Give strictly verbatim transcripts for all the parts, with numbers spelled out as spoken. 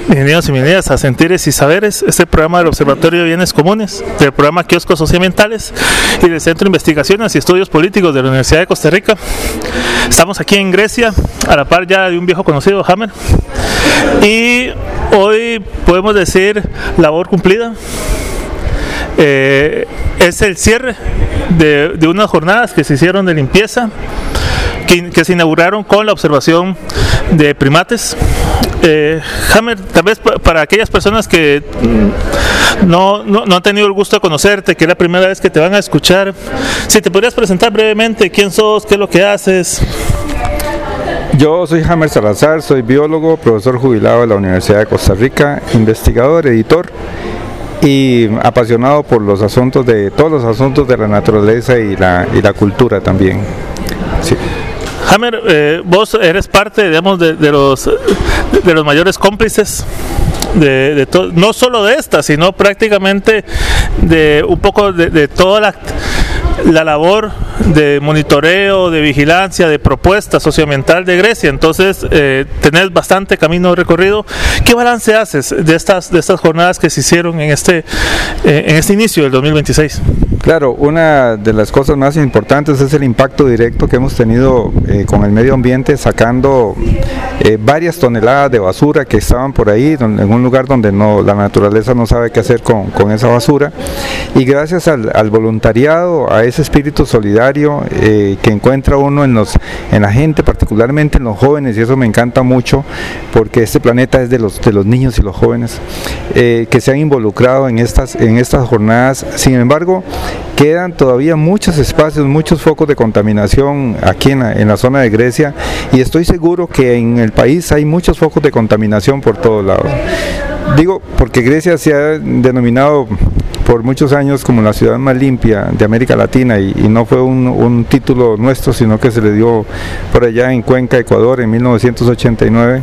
Bienvenidos y bienvenidas a Sentires y Saberes, este programa del Observatorio de Bienes Comunes, del programa Kioscos Socioambientales y del Centro de Investigaciones y Estudios Políticos de la Universidad de Costa Rica. Estamos aquí en Grecia, a la par ya de un viejo conocido, Hammer, y hoy podemos decir labor cumplida. Eh, es el cierre de, de unas jornadas que se hicieron de limpieza, que, que se inauguraron con la observación de primates. Eh, Hammer, tal vez para aquellas personas que no, no, no han tenido el gusto de conocerte, que es la primera vez que te van a escuchar, si te podrías presentar brevemente quién sos, qué es lo que haces. Yo soy Hammer Salazar, soy biólogo, profesor jubilado de la Universidad de Costa Rica, investigador, editor y apasionado por los asuntos de todos los asuntos de la naturaleza y la, y la cultura también. Sí. Hammer, eh, vos eres parte, digamos, de, de los de los mayores cómplices de, de to, no solo de esta, sino prácticamente de un poco de, de toda la la labor de monitoreo, de vigilancia, de propuesta socioambiental de Grecia. Entonces eh, tenés bastante camino recorrido. ¿Qué balance haces de estas de estas jornadas que se hicieron en este eh, en este inicio del dos mil veintiséis? Claro, una de las cosas más importantes es el impacto directo que hemos tenido eh, con el medio ambiente, sacando eh, varias toneladas de basura que estaban por ahí, donde, en un lugar donde no, la naturaleza no sabe qué hacer con, con esa basura, y gracias al, al voluntariado, a ese espíritu solidario eh, que encuentra uno en, los, en la gente, particularmente en los jóvenes, y eso me encanta mucho, porque este planeta es de los, de los niños y los jóvenes, eh, que se han involucrado en estas, en estas jornadas. Sin embargo, quedan todavía muchos espacios, muchos focos de contaminación aquí en la, en la zona de Grecia, y estoy seguro que en el país hay muchos focos de contaminación por todos lados. Digo, porque Grecia se ha denominado por muchos años como la ciudad más limpia de América Latina, y, y no fue un, un título nuestro, sino que se le dio por allá en Cuenca, Ecuador, en mil novecientos ochenta y nueve.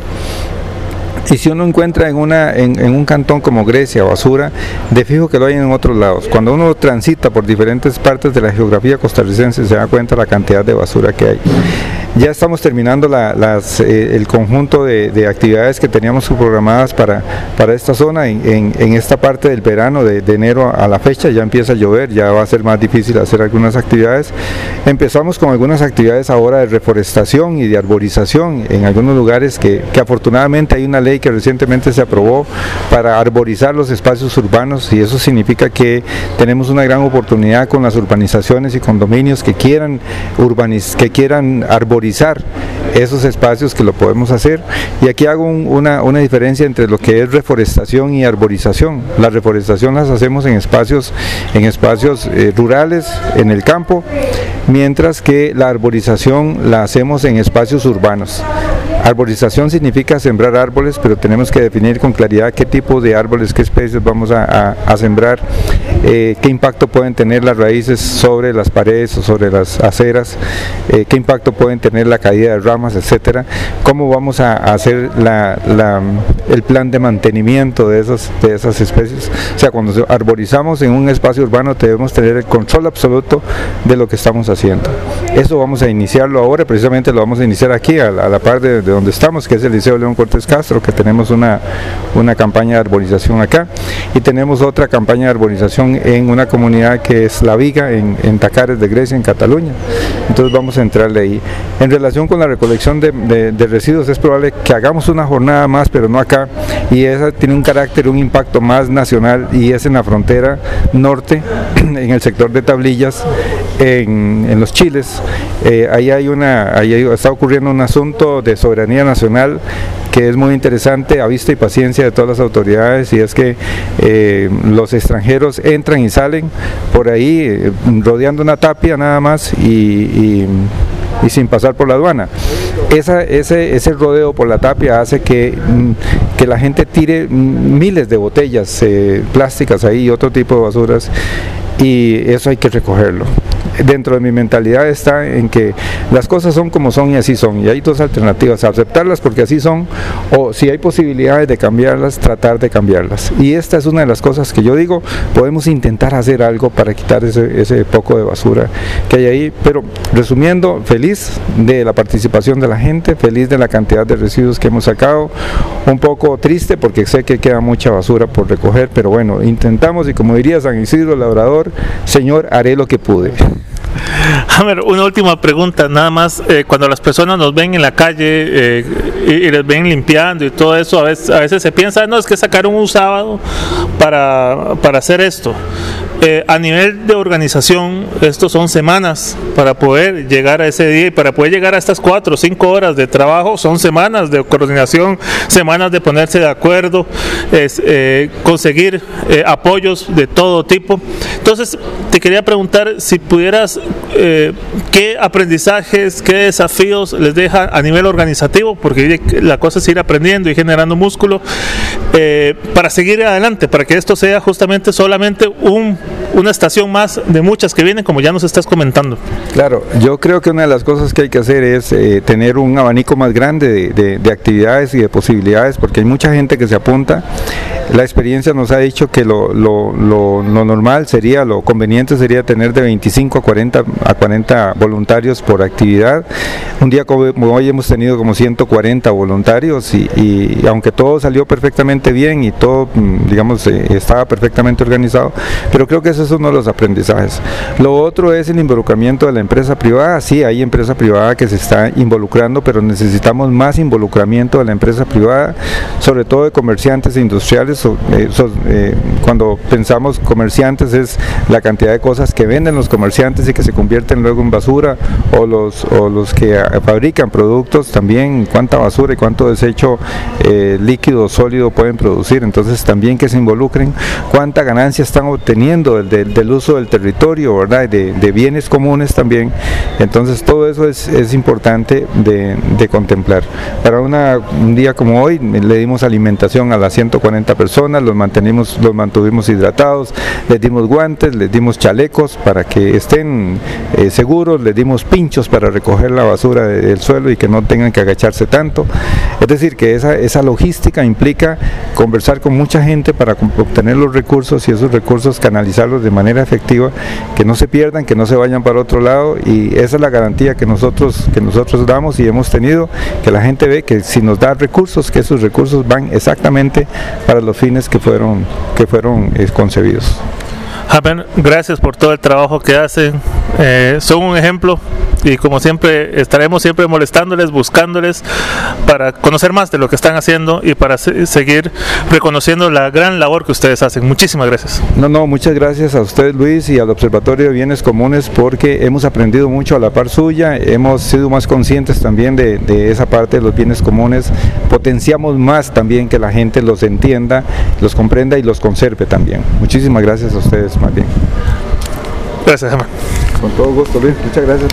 Y si uno encuentra en, una, en, en un cantón como Grecia basura, de fijo que lo hay en otros lados. Cuando uno transita por diferentes partes de la geografía costarricense, se da cuenta la cantidad de basura que hay. Ya estamos terminando la, las, eh, el conjunto de, de actividades que teníamos programadas para, para esta zona. En, en, en esta parte del verano, de, de enero a la fecha, ya empieza a llover, ya va a ser más difícil hacer algunas actividades. Empezamos con algunas actividades ahora de reforestación y de arborización en algunos lugares que, que afortunadamente hay una ley que recientemente se aprobó para arborizar los espacios urbanos, y eso significa que tenemos una gran oportunidad con las urbanizaciones y condominios que quieran urbaniz que quieran arborizar esos espacios, que lo podemos hacer. Y aquí hago un, una, una diferencia entre lo que es reforestación y arborización. La reforestación las hacemos en espacios en espacios eh, rurales, en el campo, mientras que la arborización la hacemos en espacios urbanos. Arborización significa sembrar árboles, pero tenemos que definir con claridad qué tipo de árboles, qué especies vamos a, a, a sembrar, eh, qué impacto pueden tener las raíces sobre las paredes o sobre las aceras, eh, qué impacto pueden tener la caída de ramas, etcétera. Cómo vamos a, a hacer la, la, el plan de mantenimiento de esas, de esas especies. O sea, cuando arborizamos en un espacio urbano, debemos tener el control absoluto de lo que estamos haciendo. Eso vamos a iniciarlo ahora, precisamente lo vamos a iniciar aquí, a, a la par de, de donde estamos, que es el Liceo León Cortés Castro, que tenemos una, una campaña de arborización acá, y tenemos otra campaña de arborización en una comunidad que es La Viga, en, en Tacares de Grecia, en Cataluña. Entonces vamos a entrarle ahí. En relación con la recolección de, de, de residuos, es probable que hagamos una jornada más, pero no acá, y esa tiene un carácter, un impacto más nacional, y es en la frontera norte, en el sector de Tablillas, en, en los Chiles. Eh, ahí hay una, ahí hay, está ocurriendo un asunto de soberanía nacional que es muy interesante, a vista y paciencia de todas las autoridades, y es que eh, los extranjeros entran y salen por ahí eh, rodeando una tapia nada más, y, y, y sin pasar por la aduana. Esa, ese, ese rodeo por la tapia hace que, que la gente tire miles de botellas eh, plásticas ahí y otro tipo de basuras, y eso hay que recogerlo. dentro de mi mentalidad está en que las cosas son como son y así son, y hay dos alternativas: aceptarlas porque así son, o si hay posibilidades de cambiarlas, tratar de cambiarlas. Y esta es una de las cosas que yo digo, podemos intentar hacer algo para quitar ese, ese poco de basura que hay ahí. Pero resumiendo, feliz de la participación de la gente, feliz de la cantidad de residuos que hemos sacado, un poco triste porque sé que queda mucha basura por recoger, pero bueno, intentamos, y como diría San Isidro Labrador, Señor, haré lo que pude. A ver, una última pregunta, nada más, eh, cuando las personas nos ven en la calle eh, y, y les ven limpiando y todo eso, a veces, a veces se piensa, no, es que sacaron un sábado para, para hacer esto. Eh, a nivel de organización, estos son semanas para poder llegar a ese día, y para poder llegar a estas cuatro o cinco horas de trabajo son semanas de coordinación, semanas de ponerse de acuerdo, es, eh, conseguir eh, apoyos de todo tipo. Entonces, te quería preguntar si pudieras, eh, qué aprendizajes, qué desafíos les deja a nivel organizativo, porque la cosa es ir aprendiendo y generando músculo, eh, para seguir adelante, para que esto sea justamente solamente un una estación más de muchas que vienen, como ya nos estás comentando. Claro, yo creo que una de las cosas que hay que hacer es eh, tener un abanico más grande de, de, de actividades y de posibilidades, porque hay mucha gente que se apunta. La experiencia nos ha dicho que lo, lo, lo, lo normal sería, lo conveniente sería tener de veinticinco a cuarenta voluntarios por actividad. Un día como hoy hemos tenido como ciento cuarenta voluntarios, y, y aunque todo salió perfectamente bien y todo, digamos, eh, estaba perfectamente organizado, pero creo que ese es uno de los aprendizajes. Lo otro es el involucramiento de la empresa privada. Sí, hay empresa privada que se está involucrando, pero necesitamos más involucramiento de la empresa privada, sobre todo de comerciantes e industriales. Eh, so, eh, cuando pensamos comerciantes, es la cantidad de cosas que venden los comerciantes y que se convierten luego en basura, o los, o los que fabrican productos también, cuánta basura y cuánto desecho eh, líquido, sólido pueden producir. Entonces también que se involucren, cuánta ganancia están obteniendo del, del, del uso del territorio, ¿verdad? De, de bienes comunes también. Entonces todo eso es, es importante de, de contemplar. Para una, un día como hoy le dimos alimentación a las ciento cuarenta personas, los mantenimos, los mantuvimos hidratados, les dimos guantes, les dimos chalecos para que estén eh, seguros, les dimos pinchos para recoger la basura de, del suelo y que no tengan que agacharse tanto. Es decir, que esa, esa logística implica conversar con mucha gente para obtener los recursos, y esos recursos canalizarlos de manera efectiva, que no se pierdan, que no se vayan para otro lado, y esa es la garantía que nosotros, que nosotros damos y hemos tenido, que la gente ve que si nos da recursos, que esos recursos van exactamente para los fines que fueron, que fueron eh, concebidos. Javier, gracias por todo el trabajo que hacen, eh, son un ejemplo, y como siempre estaremos siempre molestándoles, buscándoles para conocer más de lo que están haciendo y para se seguir reconociendo la gran labor que ustedes hacen. Muchísimas gracias. No, no, muchas gracias a usted, Luis, y al Observatorio de Bienes Comunes, porque hemos aprendido mucho a la par suya, hemos sido más conscientes también de, de esa parte de los bienes comunes, potenciamos más también que la gente los entienda, los comprenda y los conserve también. Muchísimas gracias a ustedes, más bien. Gracias, Gemma. Con todo gusto, Luis, muchas gracias.